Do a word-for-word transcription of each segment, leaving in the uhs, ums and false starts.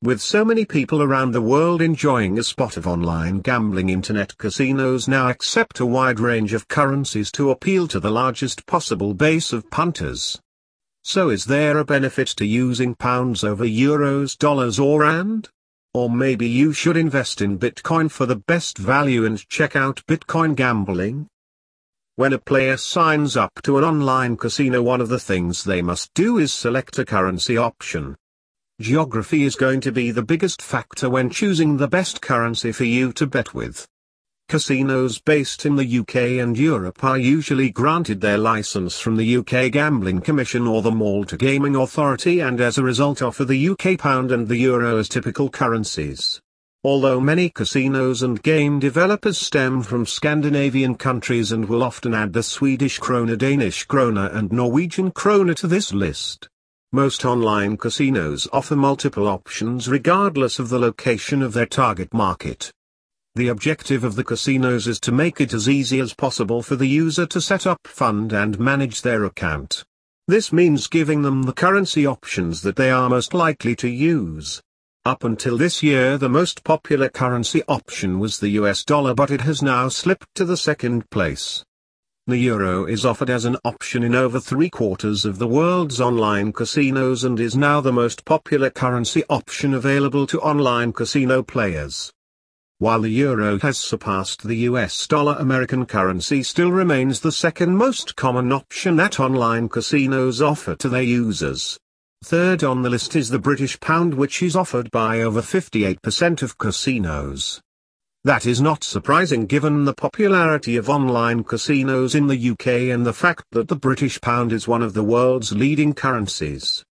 With so many people around the world enjoying a spot of online gambling, internet casinos now accept a wide range of currencies to appeal to the largest possible base of punters. So is there a benefit to using pounds over euros, dollars or rand? Or maybe you should invest in Bitcoin for the best value and check out Bitcoin gambling? When a player signs up to an online casino, one of the things they must do is select a currency option. Geography is going to be the biggest factor when choosing the best currency for you to bet with. Casinos based in the U K and Europe are usually granted their license from the U K Gambling Commission or the Malta Gaming Authority, and as a result offer the U K pound and the euro as typical currencies. Although many casinos and game developers stem from Scandinavian countries and will often add the Swedish krona, Danish krona and Norwegian krona to this list. Most online casinos offer multiple options regardless of the location of their target market. The objective of the casinos is to make it as easy as possible for the user to set up, fund and manage their account. This means giving them the currency options that they are most likely to use. Up until this year, the most popular currency option was the U S dollar, but it has now slipped to the second place. The euro is offered as an option in over three quarters of the world's online casinos and is now the most popular currency option available to online casino players. While the euro has surpassed the U S dollar, American currency still remains the second most common option that online casinos offer to their users. Third on the list is the British pound, which is offered by over fifty-eight percent of casinos. That is not surprising given the popularity of online casinos in the U K and the fact that the British pound is one of the world's leading currencies.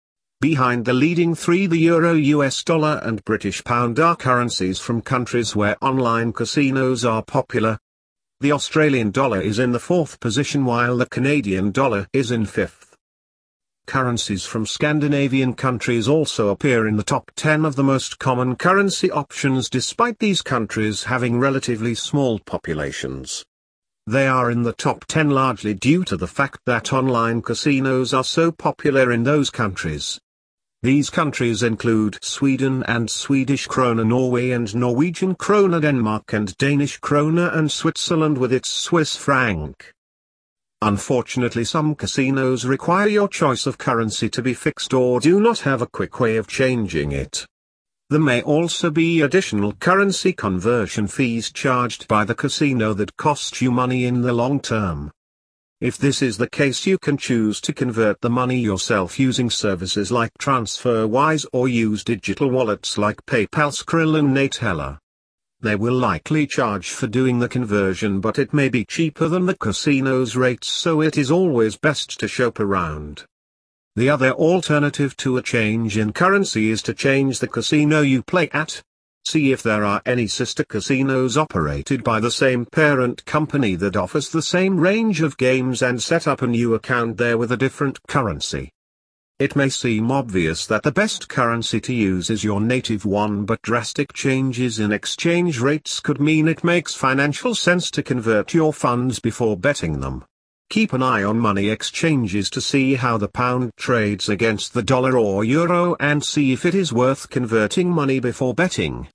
Behind the leading three, the euro, U S dollar and British pound, are currencies from countries where online casinos are popular. The Australian dollar is in the fourth position while the Canadian dollar is in fifth. Currencies from Scandinavian countries also appear in the top ten of the most common currency options, despite these countries having relatively small populations. They are in the top ten largely due to the fact that online casinos are so popular in those countries. These countries include Sweden and Swedish krona, Norway and Norwegian krona, Denmark and Danish krona, and Switzerland with its Swiss franc. Unfortunately, some casinos require your choice of currency to be fixed or do not have a quick way of changing it. There may also be additional currency conversion fees charged by the casino that cost you money in the long term. If this is the case, you can choose to convert the money yourself using services like TransferWise or use digital wallets like PayPal, Skrill and Neteller. They will likely charge for doing the conversion, but it may be cheaper than the casino's rates, so it is always best to shop around. The other alternative to a change in currency is to change the casino you play at. See if there are any sister casinos operated by the same parent company that offers the same range of games and set up a new account there with a different currency. It may seem obvious that the best currency to use is your native one, but drastic changes in exchange rates could mean it makes financial sense to convert your funds before betting them. Keep an eye on money exchanges to see how the pound trades against the dollar or euro and see if it is worth converting money before betting.